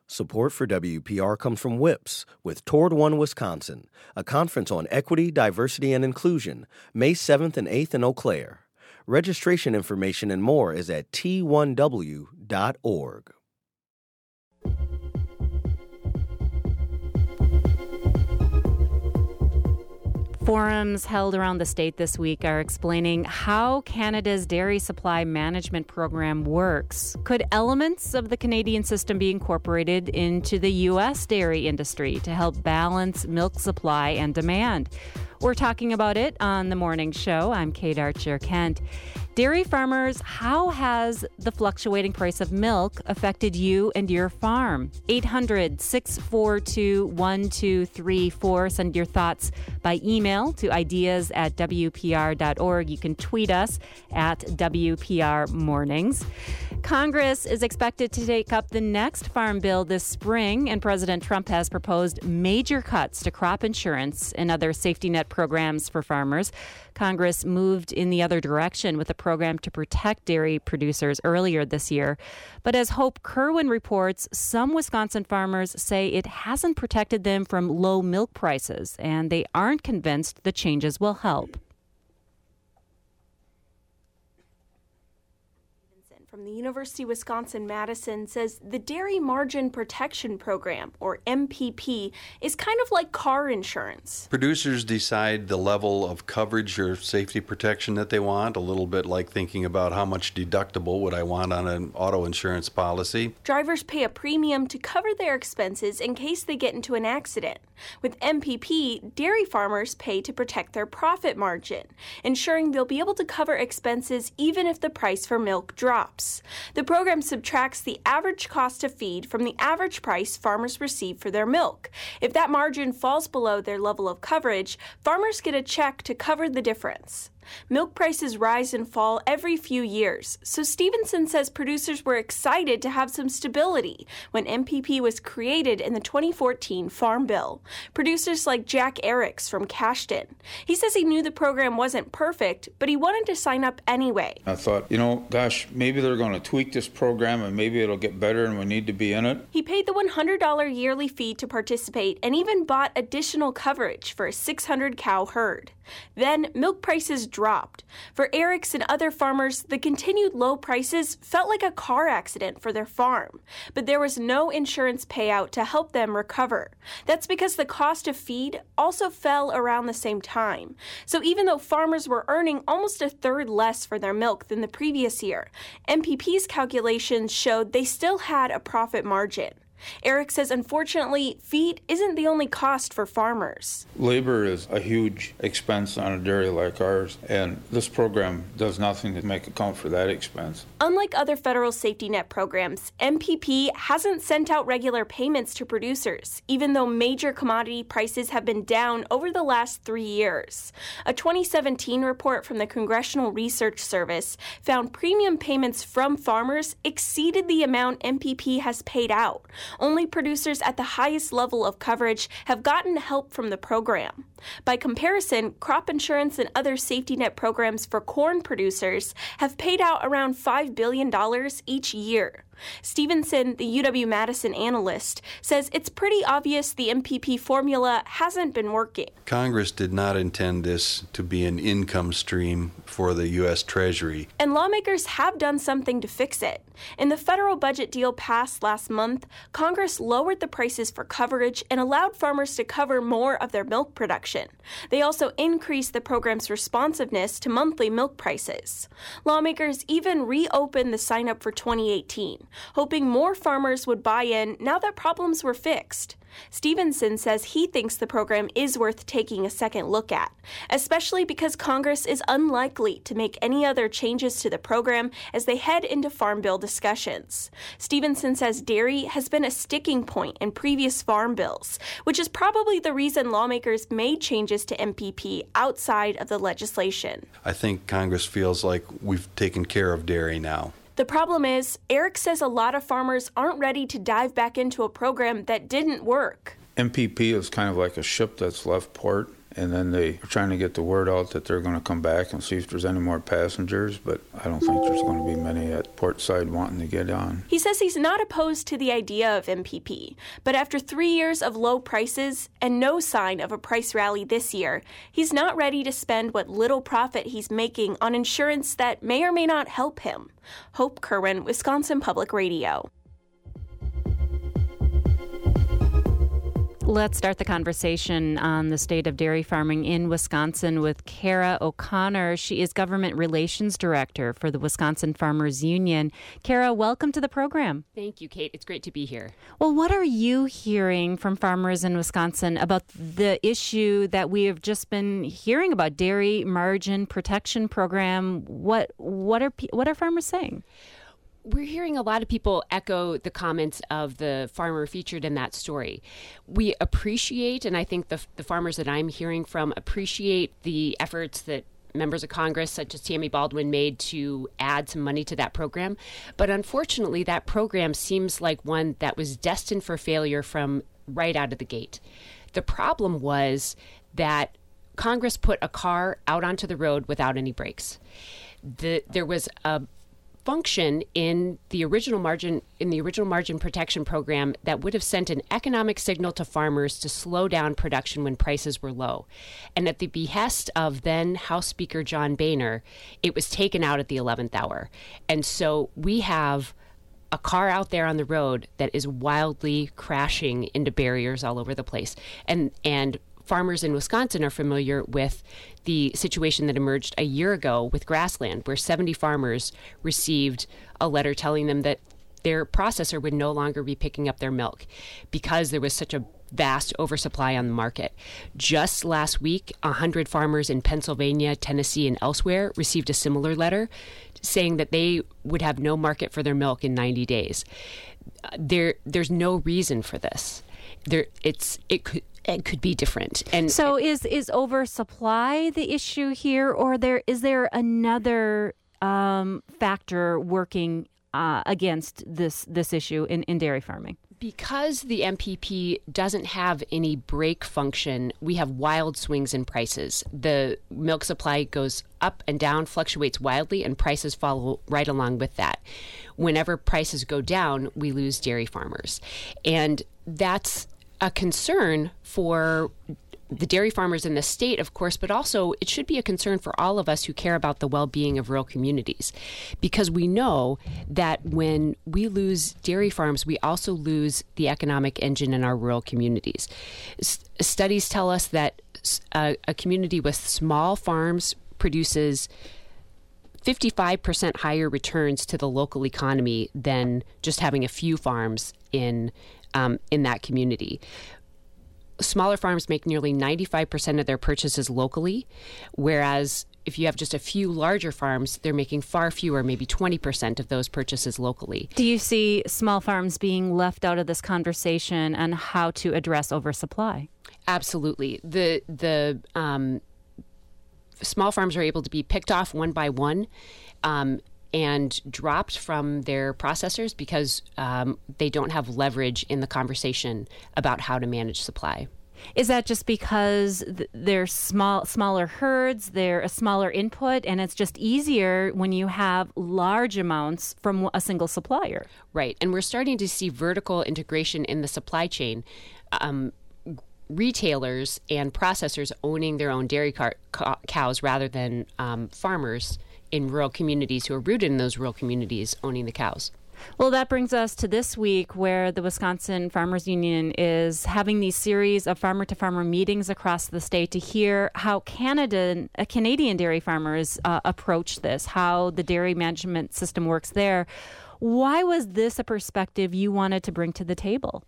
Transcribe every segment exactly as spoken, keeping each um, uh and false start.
Support for W P R comes from WHIPS with Toward One Wisconsin, a conference on equity, diversity, and inclusion, May seventh and eighth in Eau Claire. Registration information and more is at T one W dot org. Forums held around the state this week are explaining how Canada's dairy supply management program works. Could elements of the Canadian system be incorporated into the U S dairy industry to help balance milk supply and demand? We're talking about it on The Morning Show. I'm Kate Archer-Kent. Dairy farmers, how has the fluctuating price of milk affected you and your farm? eight hundred, six four two, one two three four. Send your thoughts by email to ideas at W P R dot org. You can tweet us at W P R Mornings. Congress is expected to take up the next farm bill this spring, and President Trump has proposed major cuts to crop insurance and other safety net programs for farmers. Congress moved in the other direction with a program to protect dairy producers earlier this year. But as Hope Kerwin reports, some Wisconsin farmers say it hasn't protected them from low milk prices, and they aren't convinced the changes will help. From the University of Wisconsin-Madison says the Dairy Margin Protection Program, or M P P, is kind of like car insurance. Producers decide the level of coverage or safety protection that they want, a little bit like thinking about how much deductible would I want on an auto insurance policy. Drivers pay a premium to cover their expenses in case they get into an accident. With M P P, dairy farmers pay to protect their profit margin, ensuring they'll be able to cover expenses even if the price for milk drops. The program subtracts the average cost of feed from the average price farmers receive for their milk. If that margin falls below their level of coverage, farmers get a check to cover the difference. Milk prices rise and fall every few years, so Stevenson says producers were excited to have some stability when M P P was created in the twenty fourteen Farm Bill. Producers like Jack Eriks from Cashton. He says he knew the program wasn't perfect, but he wanted to sign up anyway. I thought, you know, gosh, maybe they're going to tweak this program and maybe it'll get better and we need to be in it. He paid the one hundred dollars yearly fee to participate and even bought additional coverage for a six hundred cow herd. Then milk prices dropped. For Eriks and other farmers, the continued low prices felt like a car accident for their farm, but there was no insurance payout to help them recover. That's because the cost of feed also fell around the same time. So even though farmers were earning almost a third less for their milk than the previous year, M P P's calculations showed they still had a profit margin. Eric says, unfortunately, feed isn't the only cost for farmers. Labor is a huge expense on a dairy like ours, and this program does nothing to make account for that expense. Unlike other federal safety net programs, M P P hasn't sent out regular payments to producers, even though major commodity prices have been down over the last three years. A twenty seventeen report from the Congressional Research Service found premium payments from farmers exceeded the amount M P P has paid out. Only producers at the highest level of coverage have gotten help from the program. By comparison, crop insurance and other safety net programs for corn producers have paid out around five billion dollars each year. Stevenson, the U W-Madison analyst, says it's pretty obvious the M P P formula hasn't been working. Congress did not intend this to be an income stream for the U S Treasury. And lawmakers have done something to fix it. In the federal budget deal passed last month, Congress lowered the prices for coverage and allowed farmers to cover more of their milk production. They also increased the program's responsiveness to monthly milk prices. Lawmakers even reopened the sign-up for twenty eighteen. Hoping more farmers would buy in now that problems were fixed. Stevenson says he thinks the program is worth taking a second look at, especially because Congress is unlikely to make any other changes to the program as they head into Farm Bill discussions. Stevenson says dairy has been a sticking point in previous farm bills, which is probably the reason lawmakers made changes to M P P outside of the legislation. I think Congress feels like we've taken care of dairy now. The problem is, Eric says a lot of farmers aren't ready to dive back into a program that didn't work. M P P is kind of like a ship that's left port. and then they are trying to get the word out that they're going to come back and see if there's any more passengers, but I don't think there's going to be many at Portside wanting to get on. He says he's not opposed to the idea of M P P, but after three years of low prices and no sign of a price rally this year, he's not ready to spend what little profit he's making on insurance that may or may not help him. Hope Kerwin, Wisconsin Public Radio. Let's start the conversation on the state of dairy farming in Wisconsin with Kara O'Connor. She is Government Relations Director for the Wisconsin Farmers Union. Kara, welcome to the program. Thank you, Kate. It's great to be here. Well, what are you hearing from farmers in Wisconsin about the issue that we have just been hearing about, dairy margin protection program? What what are what are farmers saying? We're hearing a lot of people echo the comments of the farmer featured in that story. We appreciate, and I think the, the farmers that I'm hearing from appreciate the efforts that members of Congress, such as Tammy Baldwin, made to add some money to that program. But unfortunately, that program seems like one that was destined for failure from right out of the gate. The problem was that Congress put a car out onto the road without any brakes. The, there was a function in the original margin in the original margin protection program that would have sent an economic signal to farmers to slow down production when prices were low. And at the behest of then House Speaker John Boehner, it was taken out at the eleventh hour. And so we have a car out there on the road that is wildly crashing into barriers all over the place. And and farmers in Wisconsin are familiar with the situation that emerged a year ago with Grassland, where seventy farmers received a letter telling them that their processor would no longer be picking up their milk because there was such a vast oversupply on the market. Just last week, one hundred farmers in Pennsylvania, Tennessee, and elsewhere received a similar letter saying that they would have no market for their milk in ninety days. There, there's no reason for this. There, it's it could. It could be different. And so is is oversupply the issue here, or there is there another um, factor working uh, against this this issue in, in dairy farming? Because the M P P doesn't have any brake function, we have wild swings in prices. The milk supply goes up and down, fluctuates wildly, and prices follow right along with that. Whenever prices go down, we lose dairy farmers. And that's a concern for the dairy farmers in the state, of course, but also it should be a concern for all of us who care about the well-being of rural communities, because we know that when we lose dairy farms, we also lose the economic engine in our rural communities. S- studies tell us that a, a community with small farms produces fifty-five percent higher returns to the local economy than just having a few farms in Um, in that community. Smaller farms make nearly ninety-five percent of their purchases locally, whereas if you have just a few larger farms, they're making far fewer, maybe twenty percent of those purchases locally. Do you see small farms being left out of this conversation on how to address oversupply? Absolutely. The, the um, small farms are able to be picked off one by one, um, and dropped from their processors because um, they don't have leverage in the conversation about how to manage supply. Is that just because th- they're small, smaller herds, they're a smaller input, and it's just easier when you have large amounts from a single supplier? Right. And we're starting to see vertical integration in the supply chain. Um, retailers and processors owning their own dairy car- ca- cows rather than um, farmers in rural communities who are rooted in those rural communities owning the cows. Well, that brings us to this week, where the Wisconsin Farmers Union is having these series of farmer-to-farmer meetings across the state to hear how Canada, uh, Canadian dairy farmers uh, approach this, how the dairy management system works there. Why was this a perspective you wanted to bring to the table?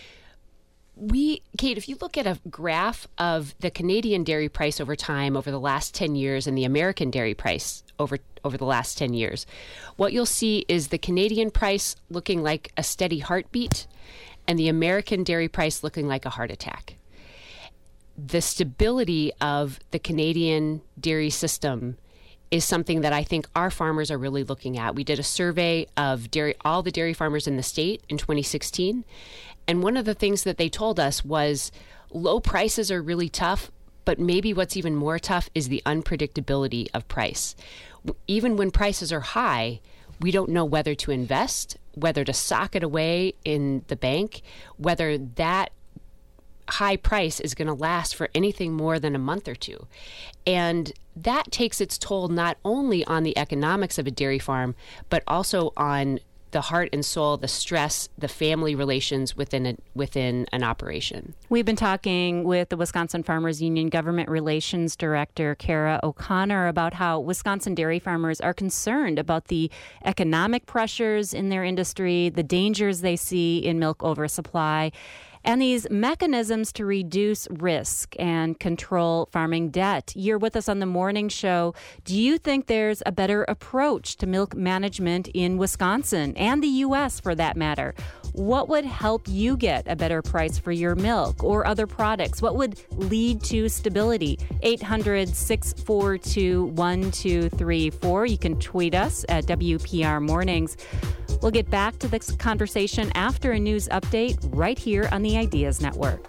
We, Kate, if you look at a graph of the Canadian dairy price over time over the last ten years and the American dairy price over over the last ten years, what you'll see is the Canadian price looking like a steady heartbeat and the American dairy price looking like a heart attack. The stability of the Canadian dairy system is something that I think our farmers are really looking at. We did a survey of dairy, all the dairy farmers in the state in twenty sixteen. And one of the things that they told us was low prices are really tough, But maybe what's even more tough is the unpredictability of price. Even when prices are high, we don't know whether to invest, whether to sock it away in the bank, whether that high price is going to last for anything more than a month or two. And that takes its toll not only on the economics of a dairy farm, but also on the heart and soul, the stress, the family relations within a, within an operation. We've been talking with the Wisconsin Farmers Union Government Relations Director, Kara O'Connor, about how Wisconsin dairy farmers are concerned about the economic pressures in their industry, the dangers they see in milk oversupply, and these mechanisms to reduce risk and control farming debt. You're with us on the morning show. Do you think there's a better approach to milk management in Wisconsin and the U S for that matter? What would help you get a better price for your milk or other products? What would lead to stability? eight hundred, six four two, one two three four. You can tweet us at W P R Mornings. We'll get back to this conversation after a news update right here on the Ideas Network.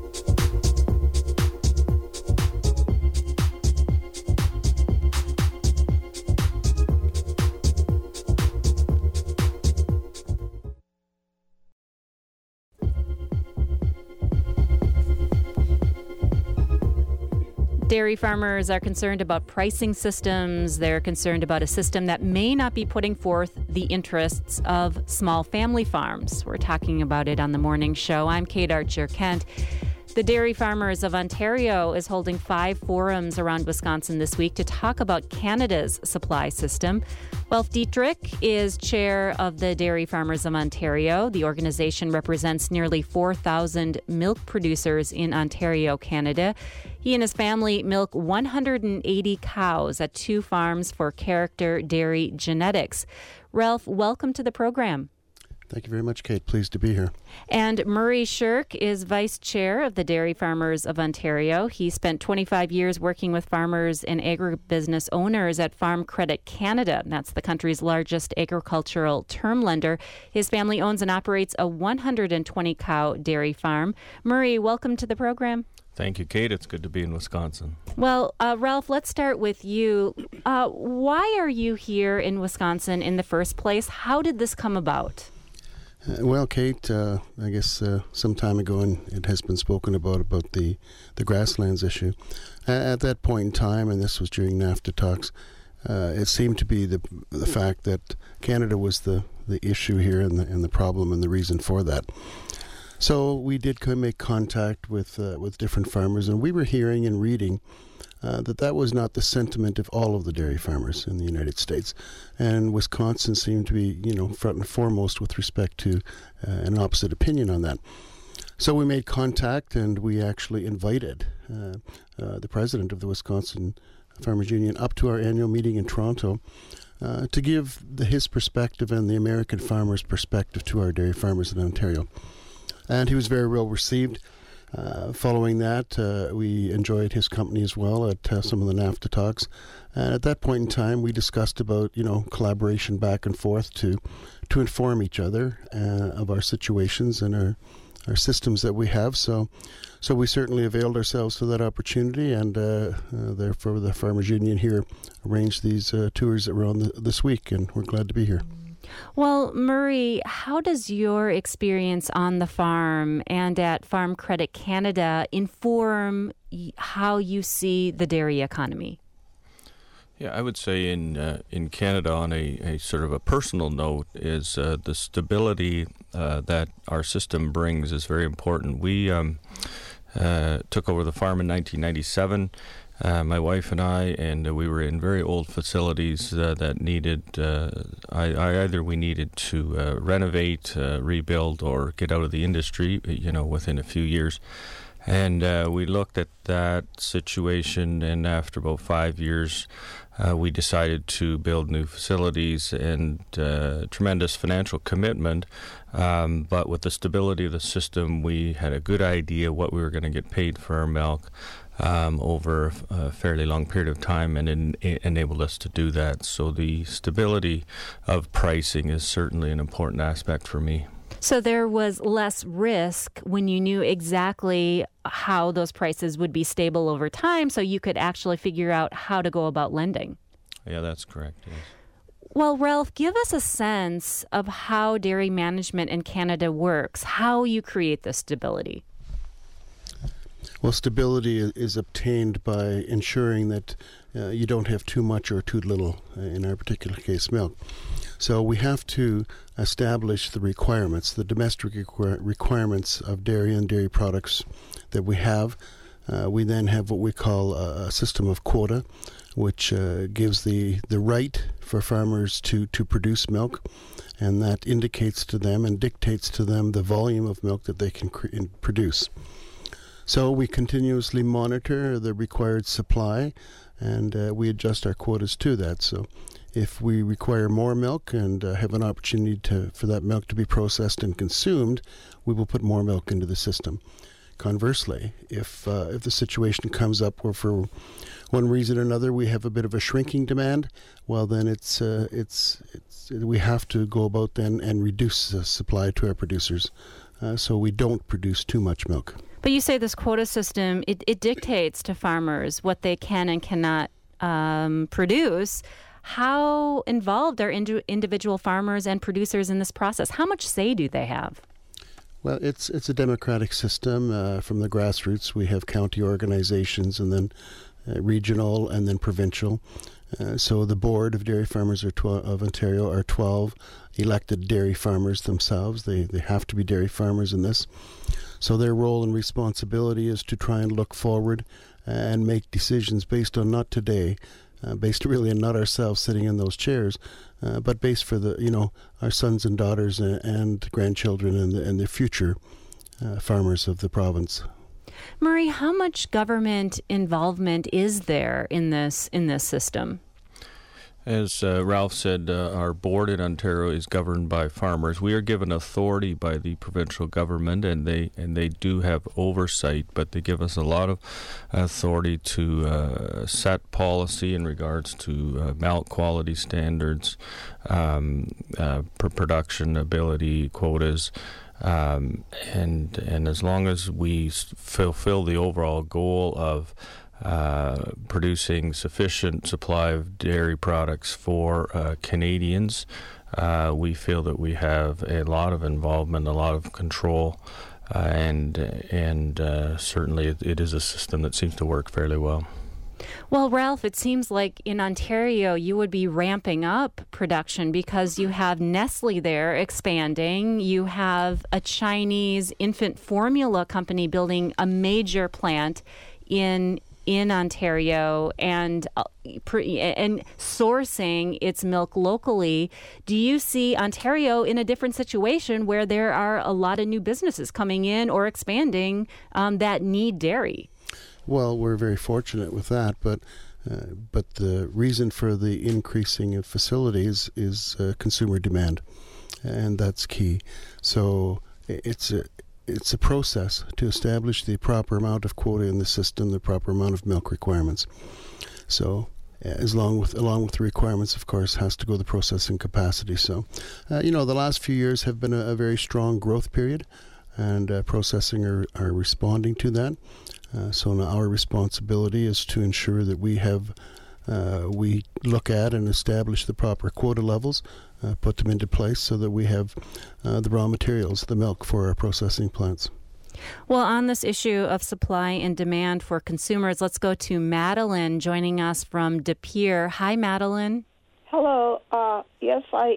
Dairy farmers are concerned about pricing systems. They're concerned about a system that may not be putting forth the interests of small family farms. We're talking about it on the morning show. I'm Kate Archer-Kent. The Dairy Farmers of Ontario is holding five forums around Wisconsin this week to talk about Canada's supply system. Welf Dietrich is chair of the Dairy Farmers of Ontario. The organization represents nearly four thousand milk producers in Ontario, Canada. He and his family milk one hundred eighty cows at two farms for Character Dairy Genetics. Ralph, welcome to the program. Thank you very much, Kate. Pleased to be here. And Murray Shirk is vice chair of the Dairy Farmers of Ontario. He spent twenty-five years working with farmers and agribusiness owners at Farm Credit Canada. That's the country's largest agricultural term lender. His family owns and operates a one hundred twenty cow dairy farm. Murray, welcome to the program. Thank you, Kate. It's good to be in Wisconsin. Well, uh, Ralph, let's start with you. Uh, why are you here in Wisconsin in the first place? How did this come about? Uh, well, Kate, uh, I guess uh, some time ago, and it has been spoken about, about the, the grasslands issue. Uh, at that point in time, and this was during NAFTA talks, uh, it seemed to be the the fact that Canada was the, the issue here and the, and the problem and the reason for that. So we did make contact with uh, with different farmers, and we were hearing and reading uh, that that was not the sentiment of all of the dairy farmers in the United States. And Wisconsin seemed to be, you know, front and foremost with respect to uh, an opposite opinion on that. So we made contact, and we actually invited uh, uh, the president of the Wisconsin Farmers Union up to our annual meeting in Toronto uh, to give the, his perspective and the American farmers' perspective to our dairy farmers in Ontario. And he was very well received. Uh, following that, uh, we enjoyed his company as well at uh, some of the NAFTA talks. And at that point in time, we discussed about, you know, collaboration back and forth to to inform each other uh, of our situations and our our systems that we have. So, so we certainly availed ourselves to that opportunity, and uh, uh, therefore the Farmers Union here arranged these uh, tours that were on the, this week, and we're glad to be here. Well, Murray, how does your experience on the farm and at Farm Credit Canada inform how you see the dairy economy? Yeah, I would say in uh, in Canada, on a, a sort of a personal note, is uh, the stability uh, that our system brings is very important. We um, uh, took over the farm in nineteen ninety-seven. Uh, my wife and I, and uh, we were in very old facilities uh, that needed, uh, I, I either we needed to uh, renovate, uh, rebuild, or get out of the industry, you know, within a few years. And uh, we looked at that situation, and after about five years, uh, we decided to build new facilities, and uh, tremendous financial commitment. Um, but with the stability of the system, we had a good idea what we were going to get paid for our milk um, over a fairly long period of time, and en- it enabled us to do that. So the stability of pricing is certainly an important aspect for me. So there was less risk when you knew exactly how those prices would be stable over time, so you could actually figure out how to go about lending. Yeah, that's correct. Yes. Well, Ralph, give us a sense of how dairy management in Canada works, how you create this stability. Well, stability is obtained by ensuring that uh, you don't have too much or too little, uh, in our particular case, milk. So we have to establish the requirements, the domestic requir- requirements of dairy and dairy products that we have. Uh, we then have what we call a, a system of quota, which uh, gives the, the right for farmers to, to produce milk, and that indicates to them and dictates to them the volume of milk that they can cr- produce. So we continuously monitor the required supply, and uh, we adjust our quotas to that. So if we require more milk and uh, have an opportunity to, for that milk to be processed and consumed, we will put more milk into the system. Conversely, if uh, if the situation comes up where for one reason or another we have a bit of a shrinking demand, well then it's uh, it's it's we have to go about then and reduce the supply to our producers, uh, so we don't produce too much milk. But you say this quota system, it, it dictates to farmers what they can and cannot um, produce. How involved are ind- individual farmers and producers in this process? How much say do they have? Well, it's it's a democratic system. Uh, from the grassroots, we have county organizations and then uh, regional and then provincial. Uh, so the board of dairy farmers are tw- of Ontario are twelve elected dairy farmers themselves. They they have to be dairy farmers in this. So their role and responsibility is to try and look forward and make decisions based on not today, uh, based really on not ourselves sitting in those chairs, uh, but based for the you know our sons and daughters and, and grandchildren and the, and the future uh, farmers of the province. Murray, how much government involvement is there in this in this system? As uh, Ralph said, uh, our board in Ontario is governed by farmers. We are given authority by the provincial government, and they and they do have oversight, but they give us a lot of authority to uh, set policy in regards to uh, milk quality standards, um, uh, production ability quotas. Um, and and as long as we fulfill the overall goal of uh, producing sufficient supply of dairy products for uh, Canadians, uh, we feel that we have a lot of involvement, a lot of control, uh, and and uh, certainly it, it is a system that seems to work fairly well. Well, Ralph, it seems like in Ontario you would be ramping up production because you have Nestle there expanding. You have a Chinese infant formula company building a major plant in in Ontario and uh, pre- and sourcing its milk locally. Do you see Ontario in a different situation where there are a lot of new businesses coming in or expanding um, that need dairy? Well, we're very fortunate with that, but uh, but the reason for the increasing of facilities is uh, consumer demand, and that's key. So it's a it's a process to establish the proper amount of quota in the system, the proper amount of milk requirements. So as long with along with the requirements, of course, has to go the processing capacity. So uh, you know, the last few years have been a, a very strong growth period, and uh, processing are, are responding to that. Uh, so now our responsibility is to ensure that we have, uh, we look at and establish the proper quota levels, uh, put them into place so that we have uh, the raw materials, the milk for our processing plants. Well, on this issue of supply and demand for consumers, let's go to Madeline joining us from De Pere. Hi, Madeline. Hello. Uh, yes, I,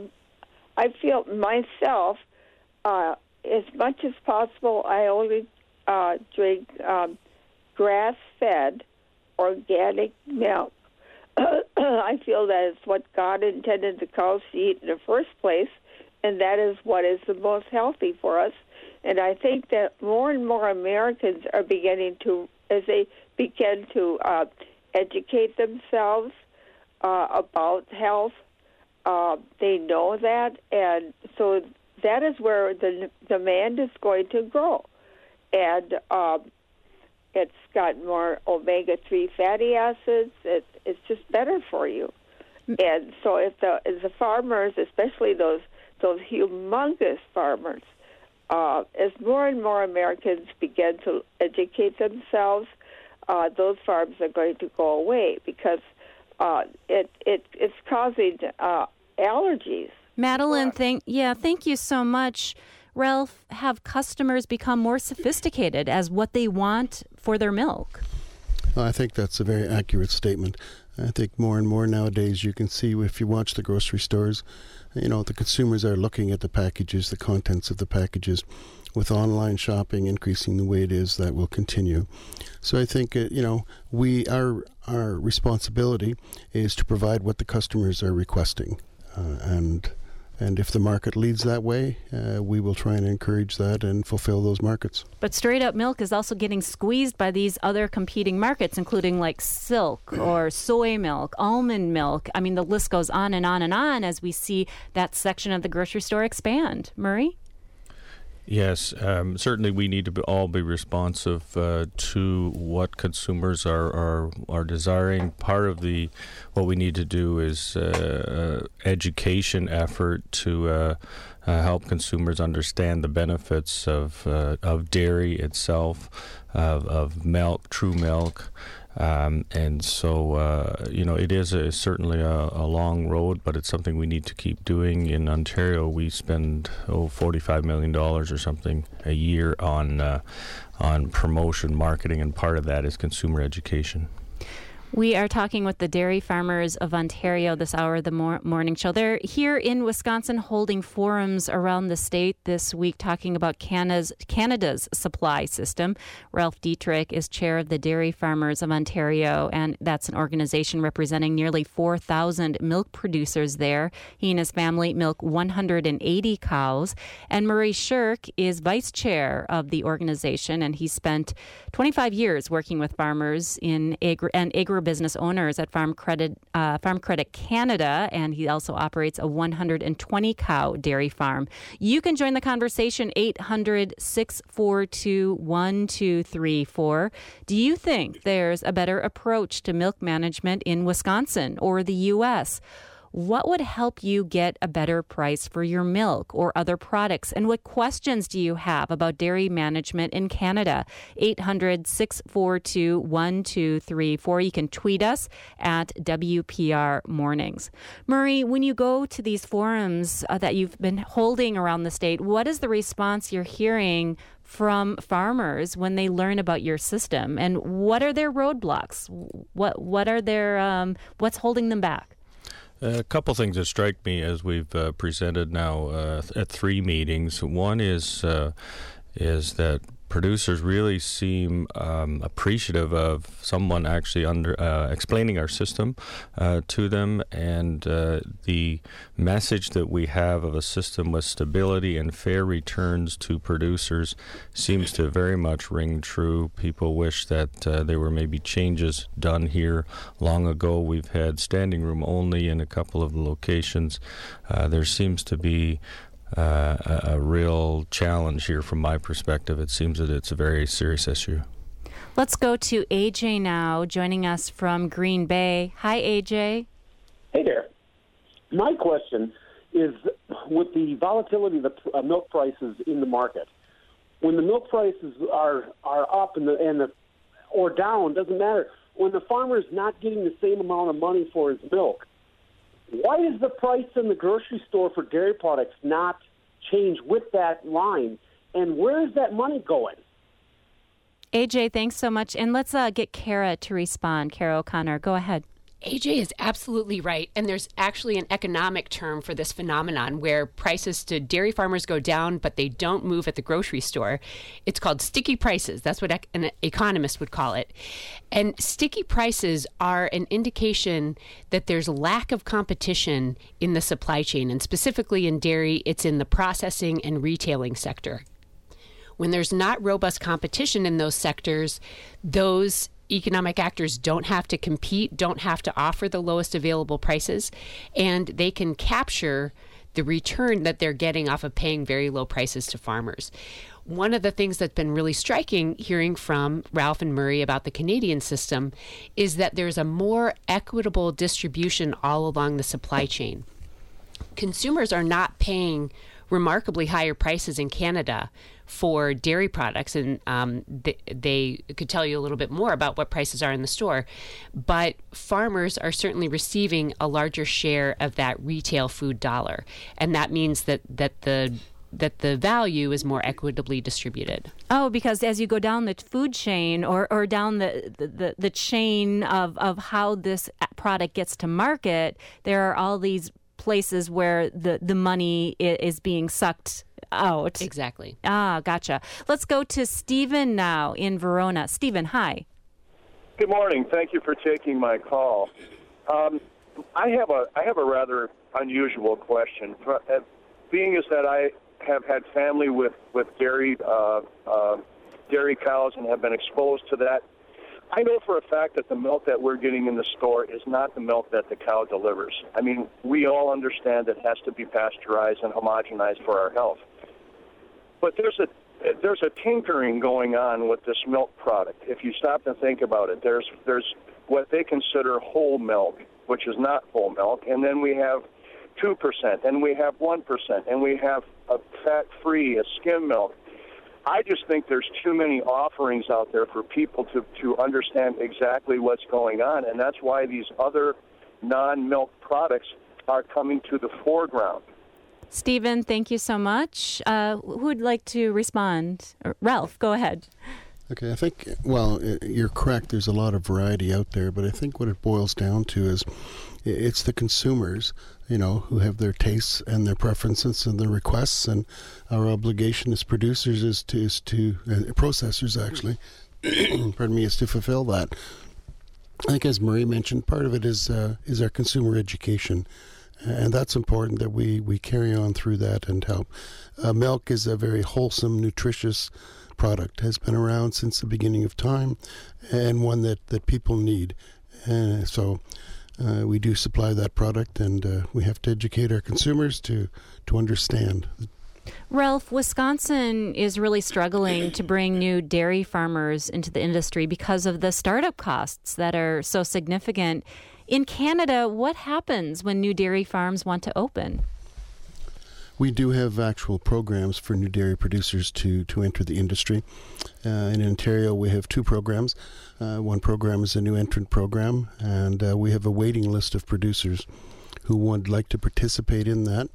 I feel myself, uh, as much as possible, I only Uh, drink um, grass-fed organic milk. I feel that it's what God intended the cows to eat in the first place, and that is what is the most healthy for us. And I think that more and more Americans are beginning to, as they begin to uh, educate themselves uh, about health, uh, they know that, and so that is where the demand is going to grow. And um, it's got more omega three fatty acids. It, it's just better for you. And so if the, if the farmers, especially those those humongous farmers. Uh, as more and more Americans begin to educate themselves, uh, those farms are going to go away because uh, it, it it's causing uh, allergies. Madeline, thank yeah, thank you so much. Ralph, have customers become more sophisticated as what they want for their milk? I think that's a very accurate statement. I think more and more nowadays you can see if you watch the grocery stores, you know, the consumers are looking at the packages, the contents of the packages. With online shopping increasing the way it is, that will continue. So I think, uh, you know, we our our responsibility is to provide what the customers are requesting. Uh, and and if the market leads that way, uh, we will try and encourage that and fulfill those markets. But straight up milk is also getting squeezed by these other competing markets, including like silk or soy milk, almond milk. I mean, the list goes on and on and on as we see that section of the grocery store expand. Murray? Yes, um, certainly we need to be, all be responsive uh, to what consumers are, are are desiring. Part of the what we need to do is uh, uh, education effort to uh, uh, help consumers understand the benefits of uh, of dairy itself, of, of milk, true milk. Um, and so, uh, you know, it is a, certainly a, a long road, but it's something we need to keep doing. In Ontario, we spend, oh, forty-five million dollars or something a year on uh, on promotion, marketing, and part of that is consumer education. We are talking with the dairy farmers of Ontario this hour of the mor- morning show. They're here in Wisconsin holding forums around the state this week talking about Canada's, Canada's supply system. Ralph Dietrich is chair of the Dairy Farmers of Ontario, and that's an organization representing nearly four thousand milk producers there. He and his family milk one hundred eighty cows. And Murray Shirk is vice chair of the organization, and he spent twenty-five years working with farmers in agri- and agri business owners at Farm Credit uh, Farm Credit Canada, and he also operates a one hundred twenty cow dairy farm. You can join the conversation, eight hundred, six four two, one two three four. Do you think there's a better approach to milk management in Wisconsin or the U S? What would help you get a better price for your milk or other products? And what questions do you have about dairy management in Canada? eight hundred, six four two, one two three four. You can tweet us at W P R Mornings. Murray, when you go to these forums uh, that you've been holding around the state, what is the response you're hearing from farmers when they learn about your system? And what are their roadblocks? What, what are their, um, what's holding them back? A couple things that strike me as we've uh, presented now uh, at three meetings. One is uh, is that producers really seem um, appreciative of someone actually under uh, explaining our system uh, to them, and uh, the message that we have of a system with stability and fair returns to producers seems to very much ring true. People wish that uh, there were maybe changes done here long ago. We've had standing room only in a couple of locations. Uh, there seems to be Uh, a, a real challenge here from my perspective. It seems that it's a very serious issue. Let's go to A J now, joining us from Green Bay. Hi, A J. Hey there. My question is, with the volatility of the uh, milk prices in the market, when the milk prices are are up and the, and the, or down, doesn't matter. When the farmer is not getting the same amount of money for his milk, why is the price in the grocery store for dairy products not change with that line? And where is that money going? A J, thanks so much. And let's uh, get Kara to respond. Kara O'Connor, go ahead. A J is absolutely right. And there's actually an economic term for this phenomenon where prices to dairy farmers go down, but they don't move at the grocery store. It's called sticky prices. That's what an economist would call it. And sticky prices are an indication that there's lack of competition in the supply chain. And specifically in dairy, it's in the processing and retailing sector. When there's not robust competition in those sectors, those economic actors don't have to compete, don't have to offer the lowest available prices, and they can capture the return that they're getting off of paying very low prices to farmers. One of the things that's been really striking hearing from Ralph and Murray about the Canadian system is that there's a more equitable distribution all along the supply chain. consumers are not paying remarkably higher prices in Canada for dairy products, and um, they, they could tell you a little bit more about what prices are in the store. But farmers are certainly receiving a larger share of that retail food dollar, and that means that that the that the value is more equitably distributed. Oh, because as you go down the food chain or, or down the, the, the chain of, of how this product gets to market, there are all these places where the, the money is being sucked out. Exactly. Ah, gotcha. Let's go to Stephen now in Verona. Stephen, hi. Good morning. Thank you for taking my call. Um, I have a I have a rather unusual question. Uh, being is that I have had family with with dairy uh, uh, dairy cows and have been exposed to that. I know for a fact that the milk that we're getting in the store is not the milk that the cow delivers. I mean, we all understand it has to be pasteurized and homogenized for our health. But there's a there's a tinkering going on with this milk product. If you stop and think about it, there's there's what they consider whole milk, which is not whole milk, and then we have two percent, and we have one percent, and we have a fat-free, a skim milk. I just think there's too many offerings out there for people to, to understand exactly what's going on, and that's why these other non-milk products are coming to the foreground. Stephen, thank you so much. Uh, who would like to respond? Ralph, go ahead. Okay, I think, well, you're correct. There's a lot of variety out there, but I think what it boils down to is it's the consumers, you know, who have their tastes and their preferences and their requests, and our obligation as producers is to, is to uh, processors actually, pardon me, is to fulfill that. I think, as Marie mentioned, part of it is uh, is our consumer education. And that's important that we, we carry on through that and help. Uh, milk is a very wholesome, nutritious product, has been around since the beginning of time, and one that, that people need. Uh, so uh, we do supply that product, and uh, we have to educate our consumers to, to understand. Ralph, Wisconsin is really struggling to bring new dairy farmers into the industry because of the startup costs that are so significant. In Canada, what happens when new dairy farms want to open? We do have actual programs for new dairy producers to, to enter the industry. Uh, in Ontario, we have two programs. Uh, one program is a new entrant program, and uh, we have a waiting list of producers who would like to participate in that.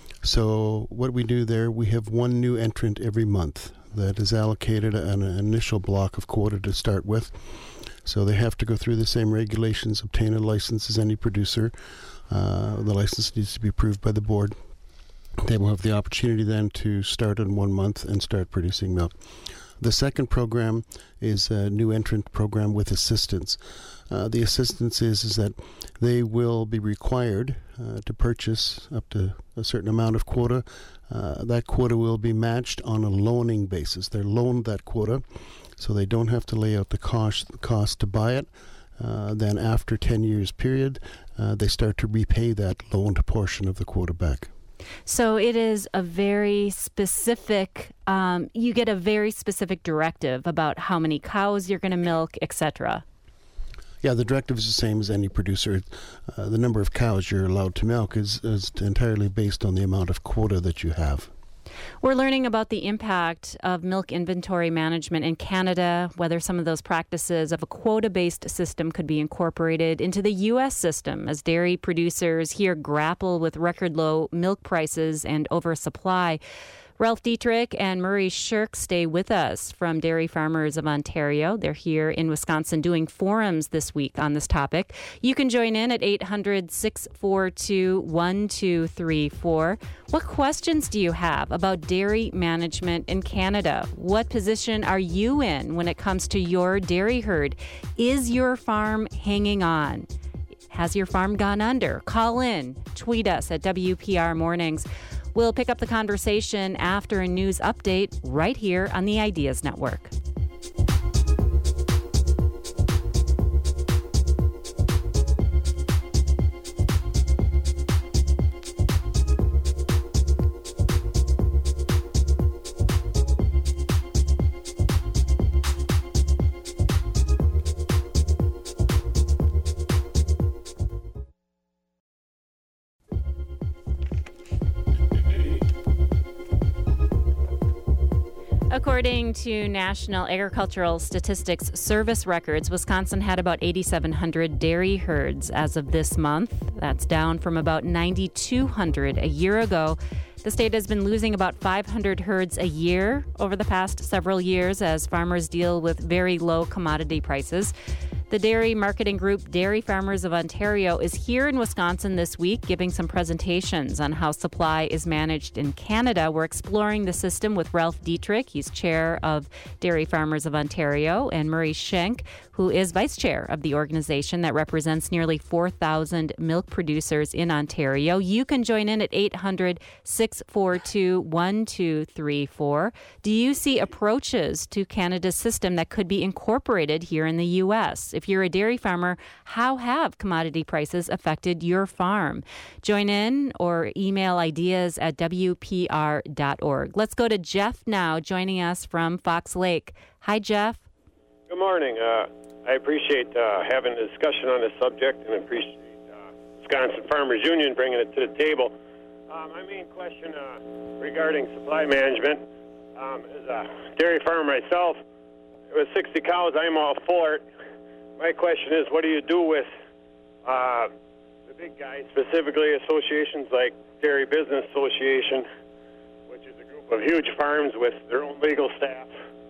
So what we do there, we have one new entrant every month that is allocated an initial block of quota to start with. So they have to go through the same regulations, obtain a license as any producer. Uh, the license needs to be approved by the board. They will have the opportunity then to start in one month and start producing milk. The second program is a new entrant program with assistance. Uh, the assistance is, is that they will be required uh, to purchase up to a certain amount of quota. Uh, that quota will be matched on a loaning basis. They're loaned that quota, so they don't have to lay out the cost, the cost to buy it. Uh, then after ten years period, uh, they start to repay that loaned portion of the quota back. So it is a very specific, um, you get a very specific directive about how many cows you're going to milk, et cetera. Yeah, the directive is the same as any producer. Uh, the number of cows you're allowed to milk is, is entirely based on the amount of quota that you have. We're learning about the impact of milk inventory management in Canada, whether some of those practices of a quota-based system could be incorporated into the U S system as dairy producers here grapple with record low milk prices and oversupply. Ralph Dietrich and Murray Shirk stay with us from Dairy Farmers of Ontario. They're here in Wisconsin doing forums this week on this topic. You can join in at eight hundred, six four two, one two three four. What questions do you have about dairy management in Canada? What position are you in when it comes to your dairy herd? Is your farm hanging on? Has your farm gone under? Call in, tweet us at W P R Mornings. We'll pick up the conversation after a news update right here on the Ideas Network. According to National Agricultural Statistics Service records, Wisconsin had about eighty-seven hundred dairy herds as of this month. That's down from about ninety-two hundred a year ago. The state has been losing about five hundred herds a year over the past several years as farmers deal with very low commodity prices. The dairy marketing group Dairy Farmers of Ontario is here in Wisconsin this week giving some presentations on how supply is managed in Canada. We're exploring the system with Ralph Dietrich. He's chair of Dairy Farmers of Ontario, and Murray Schenk, who is vice chair of the organization that represents nearly four thousand milk producers in Ontario. You can join in at eight hundred, six four two, one two three four. Do you see approaches to Canada's system that could be incorporated here in the U S? If you're a dairy farmer, how have commodity prices affected your farm? Join in or email ideas at w p r dot org. Let's go to Jeff now, joining us from Fox Lake. Hi, Jeff. Good morning. Uh, I appreciate uh, having a discussion on this subject and appreciate uh, Wisconsin Farmers Union bringing it to the table. Uh, my main question uh, regarding supply management, um, as a dairy farmer myself, with sixty cows, I'm all for it. My question is, what do you do with uh, the big guys, specifically associations like Dairy Business Association, which is a group of huge farms with their own legal staff?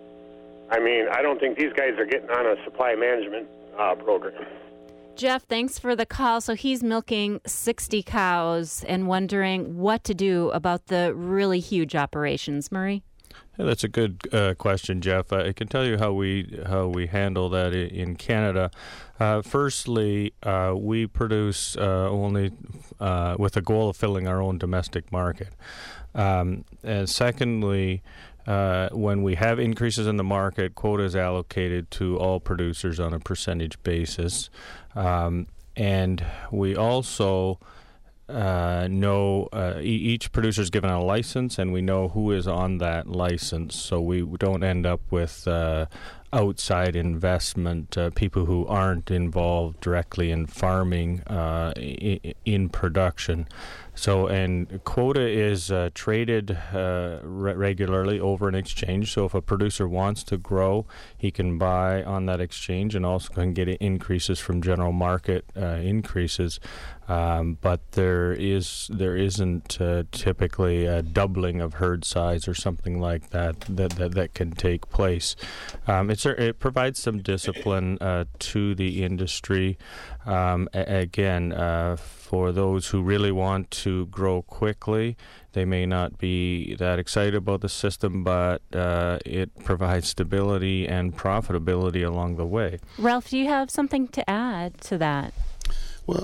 I mean, I don't think these guys are getting on a supply management uh, program. Jeff, thanks for the call. So he's milking sixty cows and wondering what to do about the really huge operations. Murray? Yeah, that's a good uh, question, Jeff. I can tell you how we how we handle that in Canada. Uh, firstly, uh, we produce uh, only uh, with a goal of filling our own domestic market. Um, and secondly, uh, when we have increases in the market, quota is allocated to all producers on a percentage basis. Um, and we also Uh, know uh, e- each producer is given a license, and we know who is on that license, so we don't end up with uh, outside investment, uh, people who aren't involved directly in farming uh, I- in production. So, and quota is uh, traded uh, re- regularly over an exchange. So if a producer wants to grow, he can buy on that exchange and also can get increases from general market uh, increases. Um, but there is there isn't uh, typically a doubling of herd size or something like that that that, that can take place. Um, it's it provides some discipline uh, to the industry. Um, a- again, uh, for those who really want to grow quickly, they may not be that excited about the system, but uh, it provides stability and profitability along the way. Ralph, do you have something to add to that? Well,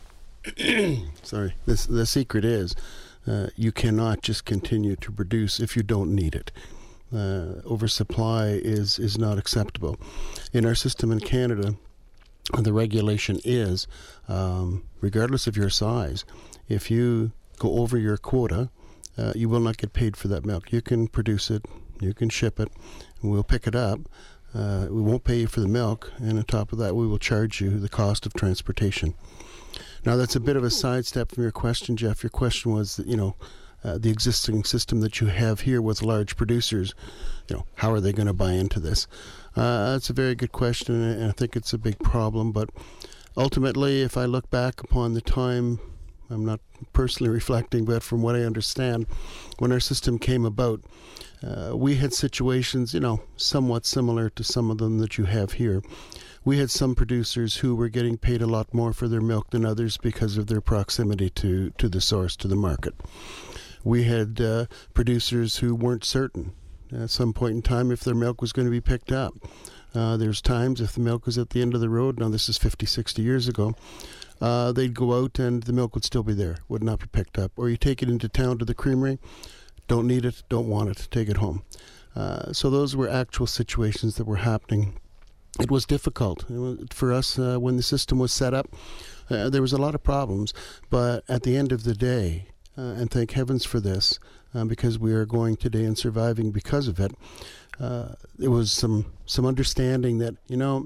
sorry, this, the secret is uh, you cannot just continue to produce if you don't need it. Uh, oversupply is, is not acceptable. In our system in Canada, the regulation is, um, regardless of your size, if you go over your quota, uh, you will not get paid for that milk. You can produce it, you can ship it, and we'll pick it up. Uh, we won't pay you for the milk, and on top of that, we will charge you the cost of transportation. Now, that's a bit of a sidestep from your question, Jeff. Your question was, you know, uh, the existing system that you have here with large producers, you know, how are they going to buy into this? Uh, that's a very good question, and I think it's a big problem. But ultimately, if I look back upon the time, I'm not personally reflecting, but from what I understand, when our system came about, uh, we had situations, you know, somewhat similar to some of them that you have here. We had some producers who were getting paid a lot more for their milk than others because of their proximity to, to the source, to the market. We had uh, producers who weren't certain at some point in time if their milk was going to be picked up. Uh, there's times if the milk was at the end of the road, now this is fifty, sixty years ago, uh, they'd go out and the milk would still be there, would not be picked up. Or you take it into town to the creamery, don't need it, don't want it, take it home. Uh, so those were actual situations that were happening. It was difficult it was, for us uh, when the system was set up. Uh, there was a lot of problems, but at the end of the day, uh, and thank heavens for this, uh, because we are going today and surviving because of it, uh, it was some, some understanding that, you know,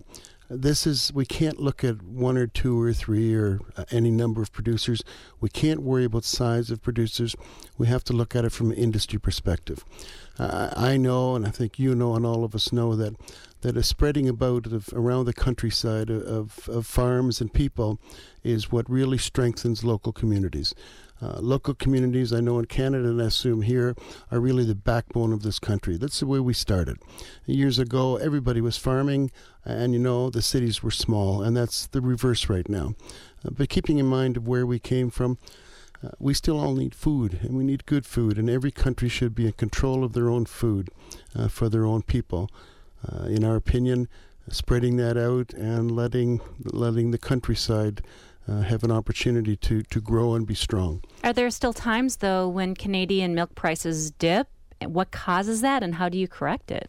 This is, we can't look at one or two or three or uh, any number of producers. We can't worry about size of producers. We have to look at it from an industry perspective. Uh, I know, and I think you know, and all of us know that that a spreading about of around the countryside of, of farms and people is what really strengthens local communities. Uh, local communities, I know in Canada and I assume here, are really the backbone of this country. That's the way we started. Years ago, everybody was farming, and you know, the cities were small, and that's the reverse right now. Uh, but keeping in mind of where we came from, uh, we still all need food, and we need good food, and every country should be in control of their own food uh, for their own people. Uh, in our opinion, spreading that out and letting letting the countryside Uh, have an opportunity to, to grow and be strong. Are there still times, though, when Canadian milk prices dip? What causes that, and how do you correct it?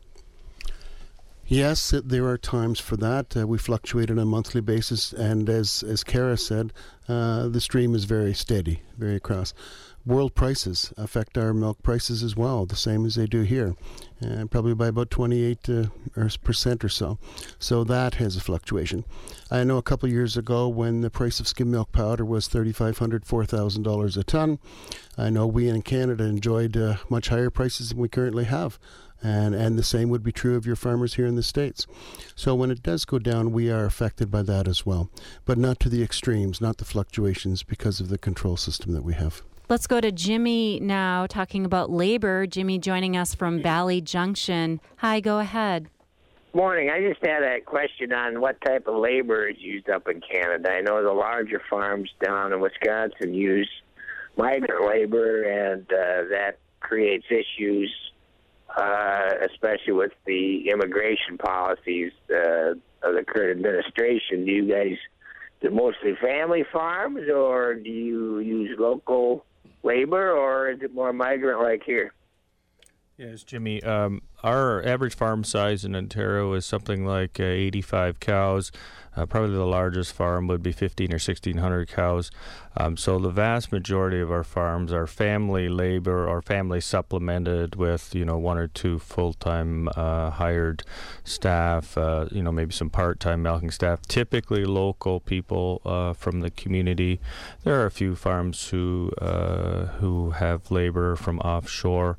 Yes, it, there are times for that. Uh, we fluctuate on a monthly basis, and as as Kara said, uh, the stream is very steady, very across. World prices affect our milk prices as well, the same as they do here, uh, probably by about twenty-eight uh, percent or so. So that has a fluctuation. I know a couple of years ago when the price of skim milk powder was three thousand five hundred dollars, four thousand dollars a ton, I know we in Canada enjoyed uh, much higher prices than we currently have. And and the same would be true of your farmers here in the States. So when it does go down, we are affected by that as well. But not to the extremes, not the fluctuations, because of the control system that we have. Let's go to Jimmy now, talking about labor. Jimmy joining us from Valley Junction. Hi, go ahead. Morning. I just had a question on what type of labor is used up in Canada. I know the larger farms down in Wisconsin use migrant labor, and uh, that creates issues, uh, especially with the immigration policies uh, of the current administration. Do you guys do mostly family farms, or do you use local labor, or is it more migrant-like here? Yes, Jimmy. Um, our average farm size in Ontario is something like uh, eighty-five cows. Uh, probably the largest farm would be fifteen or sixteen hundred cows. Um, so the vast majority of our farms are family labor or family supplemented with, you know, one or two full-time uh, hired staff, uh, you know, maybe some part-time milking staff, typically local people uh, from the community. There are a few farms who, uh, who have labor from offshore.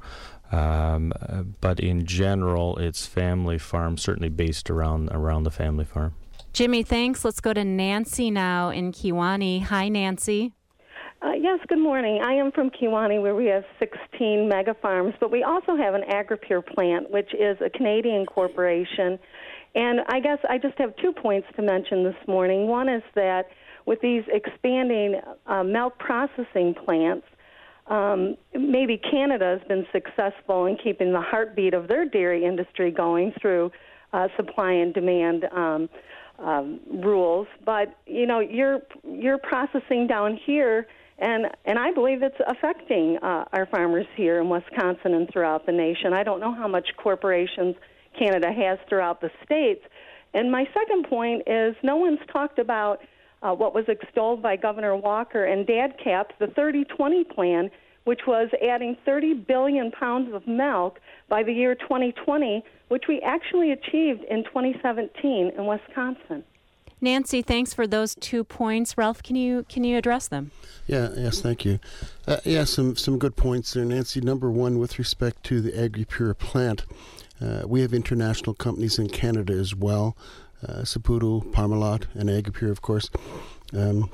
Um, but in general, it's family farms, certainly based around around the family farm. Jimmy, thanks. Let's go to Nancy now in Kewaunee. Hi, Nancy. Uh, yes, good morning. I am from Kewaunee, where we have sixteen mega farms, but we also have an Agripure plant, which is a Canadian corporation. And I guess I just have two points to mention this morning. One is that with these expanding uh, milk processing plants, Um, maybe Canada has been successful in keeping the heartbeat of their dairy industry going through uh, supply and demand um, um, rules. But you know, you're you're processing down here, and and I believe it's affecting uh, our farmers here in Wisconsin and throughout the nation. I don't know how much corporations Canada has throughout the states. And my second point is, no one's talked about Uh, what was extolled by Governor Walker and DADCAP, the thirty twenty plan, which was adding thirty billion pounds of milk by the year twenty twenty, which we actually achieved in twenty seventeen in Wisconsin. Nancy, thanks for those two points. Ralph, can you can you address them? Yeah, yes, thank you. Uh, yeah, some, some good points there, Nancy. Number one, with respect to the Agripure plant, uh, we have international companies in Canada as well. Uh, Saputo, Parmalat, and Agripure, of course. Um,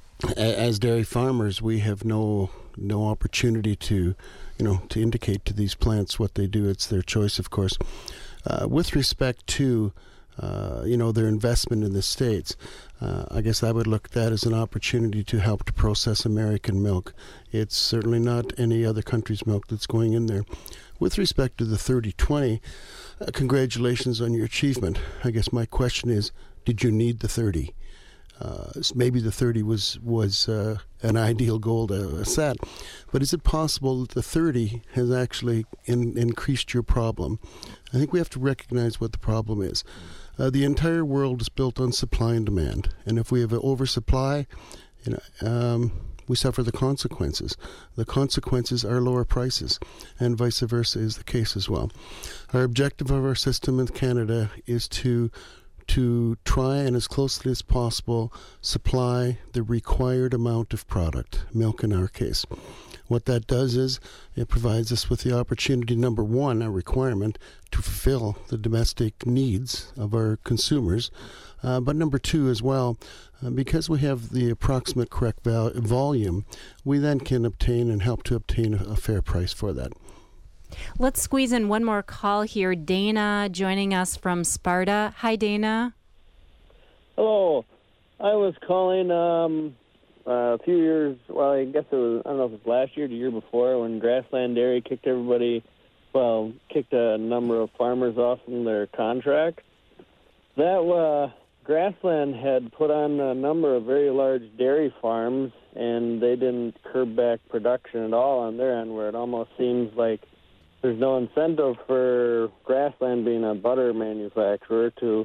as dairy farmers, we have no no opportunity to, you know, to indicate to these plants what they do. It's their choice, of course. Uh, with respect to, uh, you know, their investment in the States, uh, I guess I would look at that as an opportunity to help to process American milk. It's certainly not any other country's milk that's going in there. With respect to the thirty twenty, uh, congratulations on your achievement. I guess my question is, did you need the thirty? Uh, maybe the thirty was was uh, an ideal goal to set, but is it possible that the thirty has actually in, increased your problem? I think we have to recognize what the problem is. Uh, the entire world is built on supply and demand, and if we have an oversupply, you know, um, we suffer the consequences. The consequences are lower prices, and vice versa is the case as well. Our objective of our system in Canada is to to try and as closely as possible supply the required amount of product, milk in our case. What that does is it provides us with the opportunity, number one, a requirement to fulfill the domestic needs of our consumers. Uh, but number two as well, uh, because we have the approximate correct val- volume, we then can obtain and help to obtain a, a fair price for that. Let's squeeze in one more call here. Dana joining us from Sparta. Hi, Dana. Hello. I was calling um, uh, a few years, well, I guess it was, I don't know if it was last year or the year before, when Grassland Dairy kicked everybody, well, kicked a number of farmers off from their contract. That uh, Grassland had put on a number of very large dairy farms, and they didn't curb back production at all on their end, where it almost seems like there's no incentive for Grassland, being a butter manufacturer, to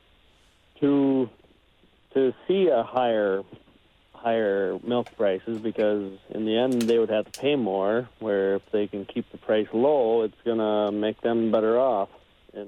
to to see a higher higher milk prices, because in the end they would have to pay more, where if they can keep the price low, it's going to make them better off. And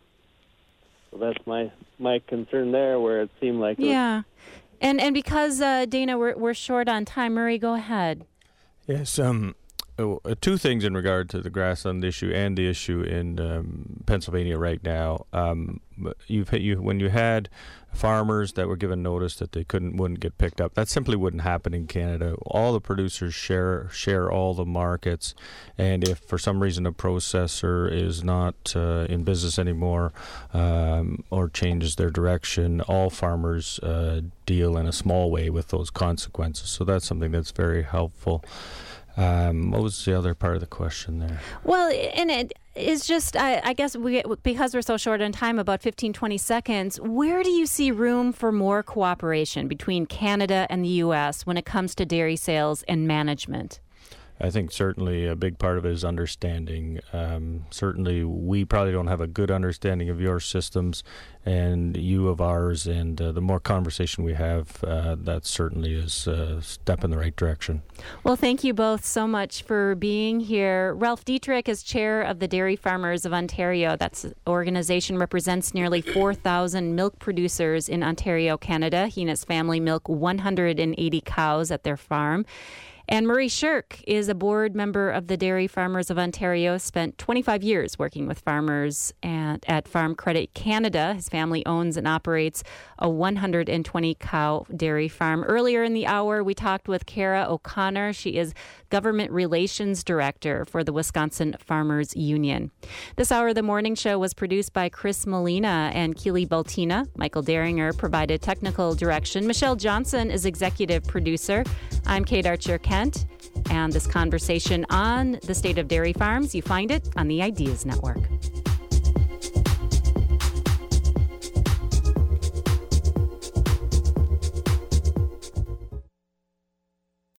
so that's my my concern there, where it seemed like yeah. And and because uh, Dana, we're we're short on time. Murray, go ahead. Yes, um Uh, two things in regard to the grassland issue and the issue in um, Pennsylvania right now. Um, you've you when you had farmers that were given notice that they couldn't wouldn't get picked up. That simply wouldn't happen in Canada. All the producers share share all the markets, and if for some reason a processor is not uh, in business anymore um, or changes their direction, all farmers uh, deal in a small way with those consequences. So that's something that's very helpful. Um, what was the other part of the question there? Well, and it is just, I, I guess, we, because we're so short on time, about fifteen, twenty seconds, where do you see room for more cooperation between Canada and the U S when it comes to dairy sales and management? I think certainly a big part of it is understanding. Um, certainly, we probably don't have a good understanding of your systems and you of ours, and uh, the more conversation we have, uh, that certainly is a step in the right direction. Well, thank you both so much for being here. Ralph Dietrich is chair of the Dairy Farmers of Ontario. That organization represents nearly four thousand milk producers in Ontario, Canada. He and his family milk one hundred eighty cows at their farm. And Murray Shirk is a board member of the Dairy Farmers of Ontario, spent twenty-five years working with farmers at, at Farm Credit Canada. His family owns and operates a one hundred twenty cow dairy farm. Earlier in the hour, we talked with Kara O'Connor. She is Government Relations Director for the Wisconsin Farmers Union. This hour of the morning show was produced by Chris Molina and Keely Baltina. Michael Daringer provided technical direction. Michelle Johnson is executive producer. I'm Kate Archer-Kent. And this conversation on the state of dairy farms, you find it on the Ideas Network.